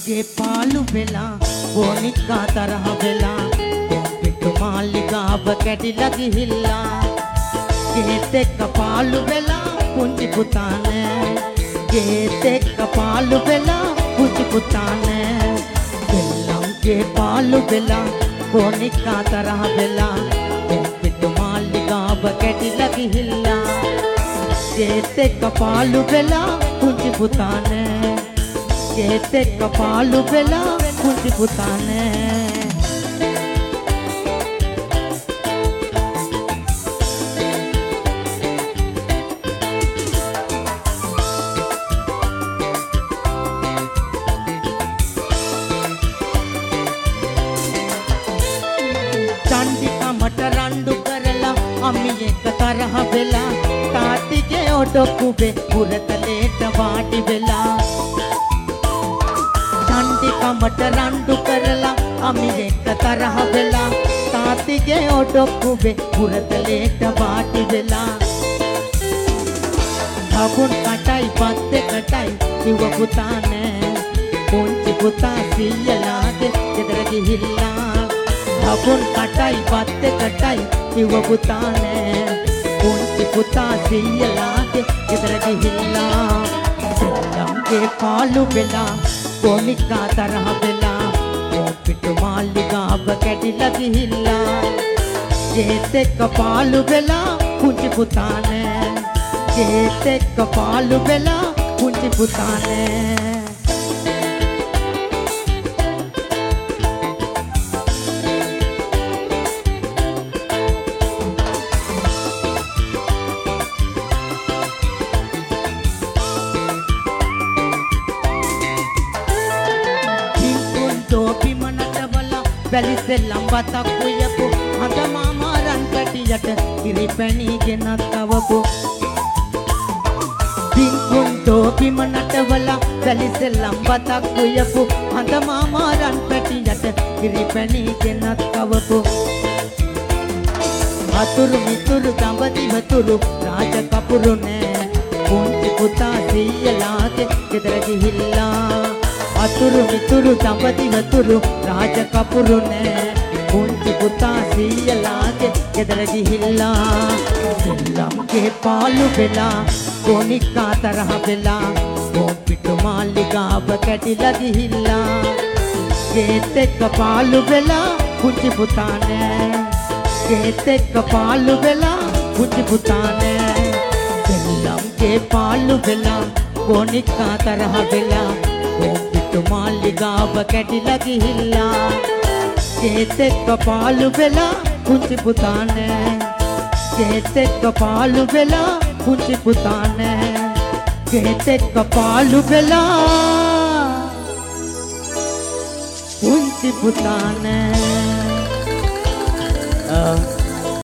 ගේ පාලු වෙලා බොනිකා තරහ වෙලා පිටු මාලිගාව කැඩිලා ගිහිල්ලා ගේත් එක්ක පාලු වෙලා පුංචි පුතා නෑ ගේත් එක්ක පාලු වෙලා පුංචි පුතා නෑ දෙල්ලම් ගේ පාලු වෙලා බොනිකා තරහ වෙලා පිටු මාලිගාව කැඩිලා ගිහිල්ලා ගේත් එක්ක පාලු වෙලා පුංචි පුතා නෑ ගේත් එක්ක පාලු වෙලා පුංචි පුතා නෑ චන්දිකමට රණ්ඩු කරලා අම්මි එක්ක තරහ වෙලා තාත්තිගේ ඔඩොක්කුවේ පුරතලේට වාඩි වෙලා චන්දිකමට රණ්ඩු කරලා අම්මි එක්ක තරහ වෙලා තාත්තිගේ ඔඩොක්කුවේ පුරතලේට වාඩි වෙලා හබුන් කටයි පත් එකටයි කිව්ව පුතා නෑ පුංචි පුතා සීයලාගේ ගෙදර ගිහිල්ලා හබුන් කටයි පත් එකටයි කිව්ව පුතා නෑ පුංචි පුතා සීයලාගේ ගෙදර ගිහිල්ලා දෙල්ලම්ගේ පාලු වෙලා බොනිකා තරහ වෙලා පිටු මාලිගාව කැඩිලා ගිහිල්ලා ගේත් එක්ක පාලු වෙලා පුංචි පුතා නෑ ගේත් එක්ක පාලු වෙලා පුංචි පුතා නෑ බැලිසෙල්ලම් බතක් උයපු හඳ මාමා රන් කටියට ඉරිපැණි ගෙනත් අවපු බින්කුන්තෝ බිම නටවලා බැලිසෙල්ලම් බතක් උයපු හඳ මාමා රන් කටියට ඉරිපැණි ගෙනත් අවපු අතුරු මිතුරු දඹදි වතුරු රාජ කපුරු නෑ පුංචි පුතා සීයලාගේ ගෙදර ගිහිල්ලා අතුරු මිතුරු දඹදි වතුරු රාජ කපුරු නෑ පුංචි පුතා සීයලාගේ ගෙදර ගිහිල්ලා දෙල්ලම්ගේ පාලු වෙලා බොනිකා තරහ වෙලා පිටු මාලිගාව කැඩිලා ගිහිල්ලා ගේත් එක්ක පාලු වෙලා පුංචි පුතා නෑ ගේත් එක්ක පාලු වෙලා පුංචි පුතා නෑ දෙල්ලම්ගේ පාලු වෙලා බොනිකා තරහ වෙලා පිටු මාලිගාව කැඩිලා ගිහිල්ලා ගේත් එක්ක පාලු වෙලා පුංචි පුතා නෑ ගේත් එක්ක පාලු වෙලා පුංචි පුතා නෑ ගේත් එක්ක පාලු වෙලා පුංචි පුතා නෑ